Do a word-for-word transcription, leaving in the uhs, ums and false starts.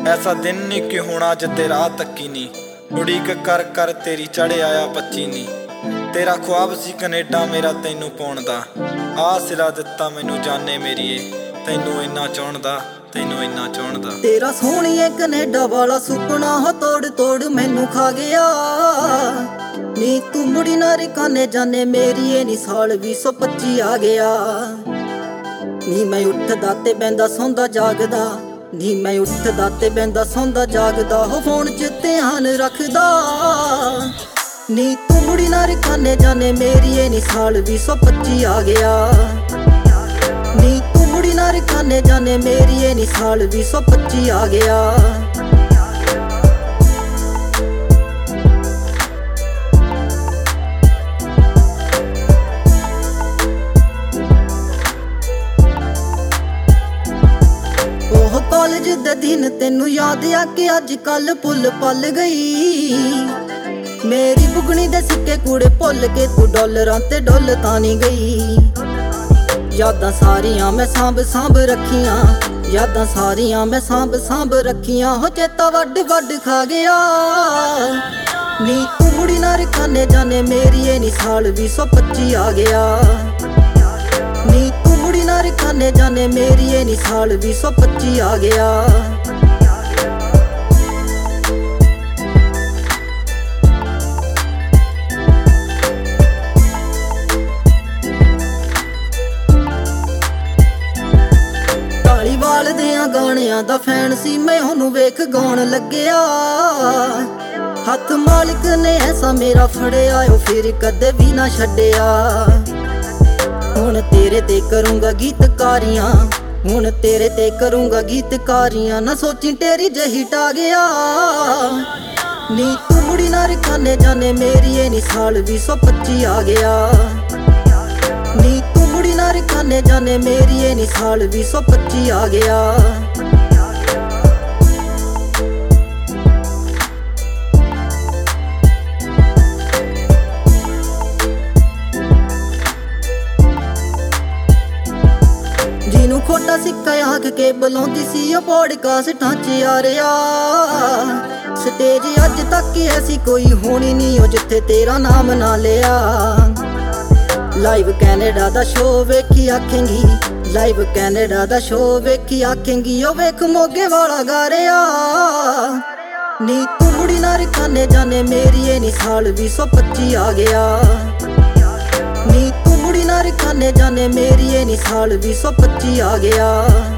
ऐसा दिन नी कि होना जिद्दे राह तक्की नी। उड़ीक कर कर तेरी चढ़े आया पच्ची नी। तेरा ख्वाब सी कनेडा मेरा तैनू पाउण दा। आ सिला दिता मैनू जाने मेरीए, तैनू इन्ना चाहण दा, तैनू इन्ना चाहण दा। तेरा सोहणीए कनेडा वाला सुपना हो तोड़ तोड़ मैनू खा गया नी। तू मुड़ी ना रिकाने जाने मेरीए नी। साल भी सौ पच्ची आ गया नी। मैं उठदा ते बैंदा सौंदा जागदा नी। मैं उठदा ते बैंदा सौंदा जागदा हो फोन च ध्यान रखदा नी। तू मुड़ी ना रिकाने जाने मेरीए नी। साल भी सौ पच्ची आ गया नी। तू मुड़ी ना रिकाने जाने मेरीए नी। साल भी सौ पच्ची आ गया। कॉलेज दे दिन तेनू याद आ कि अज कल पुल पल गई। मेरी बुगनी दे सिक्के कूड़े भुल के तू डॉलरां ते डुल तानी गई। यादां सारियां मैं सांभ सांभ रखियां, यादां सारियां मैं सांभ सांभ रखियां हो। चेता वड वड खा गया नी। तू मुड़ी ना रिकाने जाने मेरीए नी। साल भी सौ पच्ची आ गया नी। तू मुड़ी ना रिकाने जाने मेरीए नी। साल भी सौ पच्ची आ गया। धालीवाल दियां गाणियां दा फैन सी मैं, ओनू वेख गाउण लग्गिया। हत्थ मालिक ने ऐसा मेरा फड़िया ओ फिर कदे भी ना छड्डिया। हुण तेरे ते करूंगा गीतकारियां, हुण तेरे ते करूंगा गीतकारियां। ना सोची तेरी जही टा गया नी। तू मुड़ी ना रिकाने जाने मेरीए नी। साल भी सौ पच्ची आ गया नी। तू मुड़ी ना रिकाने जाने मेरीए नी। साल भी सौ पच्ची आ गया। जिनू खोटा सिक्का आख के बुलाउंदी सी ओ पॉडकास्टां च आ रहा। स्टेज अज तक ऐसी कोई होनी नहीं ओ जिथे तेरा नाम ना लिया। लाइव कैनेडा दा शो वेखी आखेंगी, लाइव कैनेडा दा शो वेखी आखेंगी। ओ वेख मोगे वाला गा रहा नी। तू मुड़ी ना रिकाने जाने मेरीए नी। साल भी सौ पच्ची आ गया नी। तू मुड़ी ना रिकाने जाने मेरीए नी। साल भी सौ पच्ची आ गया।